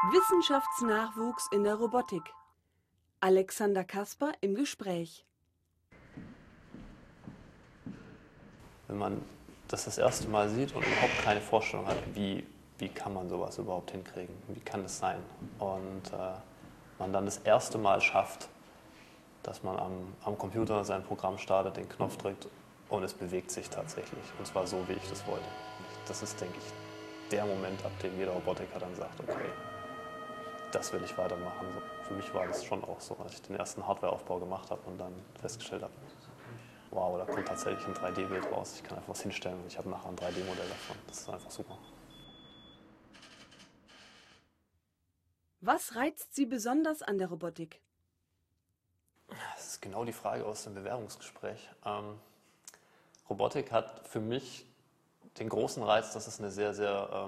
Wissenschaftsnachwuchs in der Robotik. Alexander Kasper im Gespräch. Wenn man das erste Mal sieht und überhaupt keine Vorstellung hat, wie kann man sowas überhaupt hinkriegen, wie kann das sein? Und man dann das erste Mal schafft, dass man am Computer sein Programm startet, den Knopf drückt und es bewegt sich tatsächlich. Und zwar so, wie ich das wollte. Das ist, denke ich, der Moment, ab dem jeder Robotiker dann sagt, okay, das will ich weitermachen. So, für mich war das schon auch so, als ich den ersten Hardwareaufbau gemacht habe und dann festgestellt habe, wow, da kommt tatsächlich ein 3D-Bild raus. Ich kann einfach was hinstellen und ich habe nachher ein 3D-Modell davon. Das ist einfach super. Was reizt Sie besonders an der Robotik? Das ist genau die Frage aus dem Bewerbungsgespräch. Robotik hat für mich den großen Reiz, dass es eine sehr, sehr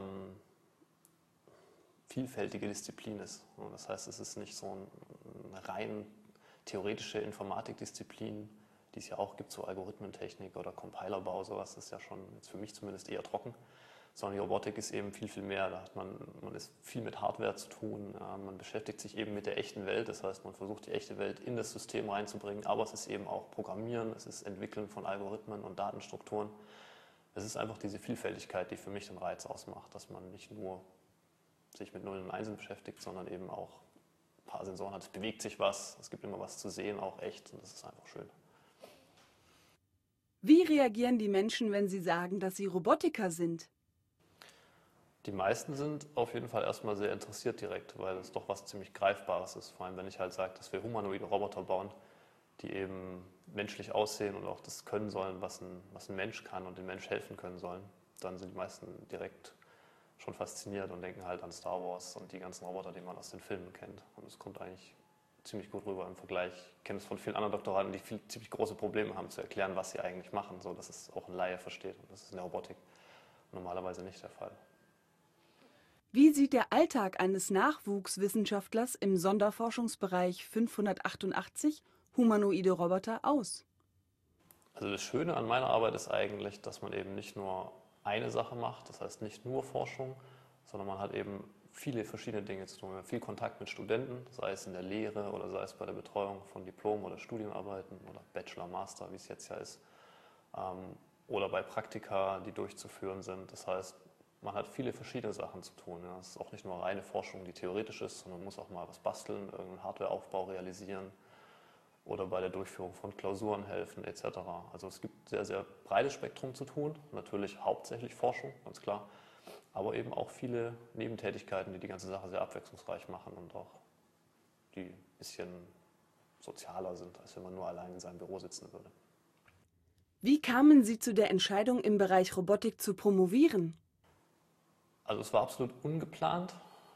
vielfältige Disziplin ist. Und das heißt, es ist nicht so eine rein theoretische Informatikdisziplin, die es ja auch gibt, so Algorithmentechnik oder Compilerbau, sowas ist ja schon jetzt für mich zumindest eher trocken. Sondern die Robotik ist eben viel, viel mehr. Da hat man ist viel mit Hardware zu tun. Man beschäftigt sich eben mit der echten Welt. Das heißt, man versucht die echte Welt in das System reinzubringen. Aber es ist eben auch Programmieren, es ist Entwickeln von Algorithmen und Datenstrukturen. Es ist einfach diese Vielfältigkeit, die für mich den Reiz ausmacht, dass man nicht nur sich mit Nullen und Einsen beschäftigt, sondern eben auch ein paar Sensoren hat. Es bewegt sich was, es gibt immer was zu sehen, auch echt. Und das ist einfach schön. Wie reagieren die Menschen, wenn Sie sagen, dass Sie Robotiker sind? Die meisten sind auf jeden Fall erstmal sehr interessiert direkt, weil es doch was ziemlich Greifbares ist. Vor allem, wenn ich halt sage, dass wir humanoide Roboter bauen, die eben menschlich aussehen und auch das können sollen, was ein Mensch kann und dem Mensch helfen können sollen, dann sind die meisten direkt schon fasziniert und denken halt an Star Wars und die ganzen Roboter, die man aus den Filmen kennt. Und es kommt eigentlich ziemlich gut rüber im Vergleich. Ich kenne es von vielen anderen Doktoranden, die ziemlich große Probleme haben zu erklären, was sie eigentlich machen, so dass es auch ein Laie versteht. Und das ist in der Robotik normalerweise nicht der Fall. Wie sieht der Alltag eines Nachwuchswissenschaftlers im Sonderforschungsbereich 588 humanoide Roboter aus? Also das Schöne an meiner Arbeit ist eigentlich, dass man eben nicht nur eine Sache macht, das heißt nicht nur Forschung, sondern man hat eben viele verschiedene Dinge zu tun. Man hat viel Kontakt mit Studenten, sei es in der Lehre oder sei es bei der Betreuung von Diplom- oder Studienarbeiten oder Bachelor, Master, wie es jetzt ja ist, oder bei Praktika, die durchzuführen sind. Das heißt, man hat viele verschiedene Sachen zu tun. Ja. Es ist auch nicht nur reine Forschung, die theoretisch ist, sondern man muss auch mal was basteln, irgendeinen Hardwareaufbau realisieren oder bei der Durchführung von Klausuren helfen etc. Also es gibt sehr, sehr breites Spektrum zu tun. Natürlich hauptsächlich Forschung, ganz klar, aber eben auch viele Nebentätigkeiten, die die ganze Sache sehr abwechslungsreich machen und auch die ein bisschen sozialer sind, als wenn man nur allein in seinem Büro sitzen würde. Wie kamen Sie zu der Entscheidung, im Bereich Robotik zu promovieren? Also es war absolut ungeplant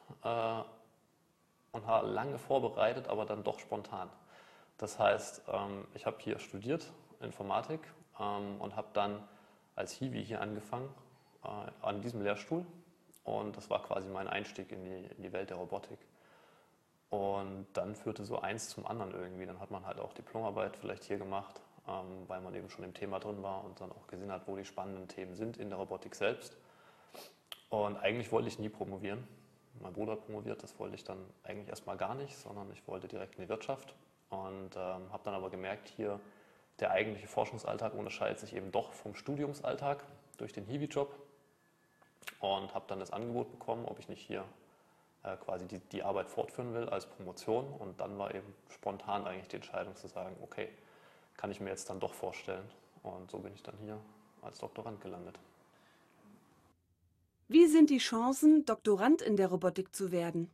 und war lange vorbereitet, aber dann doch spontan. Das heißt, ich habe hier studiert, Informatik, und habe dann als Hiwi hier angefangen, an diesem Lehrstuhl. Und das war quasi mein Einstieg in die Welt der Robotik. Und dann führte so eins zum anderen irgendwie. Dann hat man halt auch Diplomarbeit vielleicht hier gemacht, weil man eben schon im Thema drin war und dann auch gesehen hat, wo die spannenden Themen sind in der Robotik selbst. Und eigentlich wollte ich nie promovieren. Mein Bruder hat promoviert, das wollte ich dann eigentlich erstmal gar nicht, sondern ich wollte direkt in die Wirtschaft und habe dann aber gemerkt, hier der eigentliche Forschungsalltag unterscheidet sich eben doch vom Studiumsalltag durch den Hiwi-Job und habe dann das Angebot bekommen, ob ich nicht hier quasi die Arbeit fortführen will als Promotion und dann war eben spontan eigentlich die Entscheidung zu sagen, okay, kann ich mir jetzt dann doch vorstellen und so bin ich dann hier als Doktorand gelandet. Wie sind die Chancen, Doktorand in der Robotik zu werden?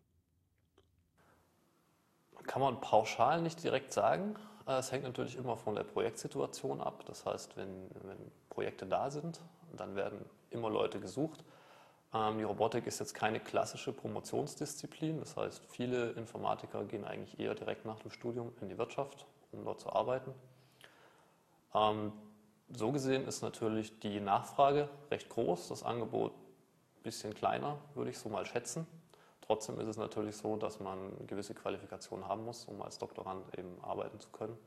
Kann man pauschal nicht direkt sagen. Es hängt natürlich immer von der Projektsituation ab. Das heißt, wenn Projekte da sind, dann werden immer Leute gesucht. Die Robotik ist jetzt keine klassische Promotionsdisziplin. Das heißt, viele Informatiker gehen eigentlich eher direkt nach dem Studium in die Wirtschaft, um dort zu arbeiten. So gesehen ist natürlich die Nachfrage recht groß, das Angebot ein bisschen kleiner, würde ich so mal schätzen. Trotzdem ist es natürlich so, dass man gewisse Qualifikationen haben muss, um als Doktorand eben arbeiten zu können.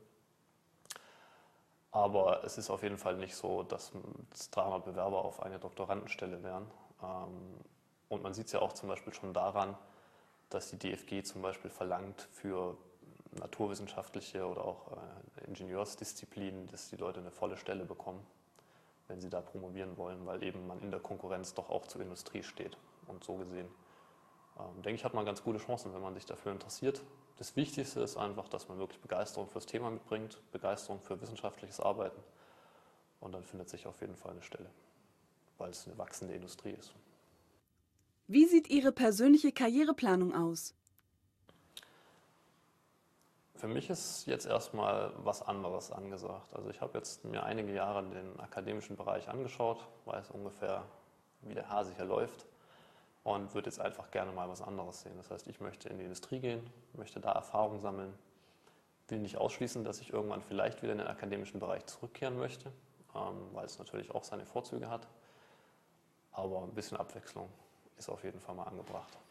Aber es ist auf jeden Fall nicht so, dass 300 Bewerber auf eine Doktorandenstelle wären. Und man sieht es ja auch zum Beispiel schon daran, dass die DFG zum Beispiel verlangt für naturwissenschaftliche oder auch Ingenieursdisziplinen, dass die Leute eine volle Stelle bekommen, wenn sie da promovieren wollen, weil eben man in der Konkurrenz doch auch zur Industrie steht. Und so gesehen, denke ich, hat man ganz gute Chancen, wenn man sich dafür interessiert. Das Wichtigste ist einfach, dass man wirklich Begeisterung fürs Thema mitbringt, Begeisterung für wissenschaftliches Arbeiten und dann findet sich auf jeden Fall eine Stelle, weil es eine wachsende Industrie ist. Wie sieht Ihre persönliche Karriereplanung aus? Für mich ist jetzt erstmal was anderes angesagt. Also ich habe jetzt mir einige Jahre den akademischen Bereich angeschaut, weiß ungefähr, wie der Hase hier läuft und würde jetzt einfach gerne mal was anderes sehen. Das heißt, ich möchte in die Industrie gehen, möchte da Erfahrung sammeln, will nicht ausschließen, dass ich irgendwann vielleicht wieder in den akademischen Bereich zurückkehren möchte, weil es natürlich auch seine Vorzüge hat. Aber ein bisschen Abwechslung ist auf jeden Fall mal angebracht.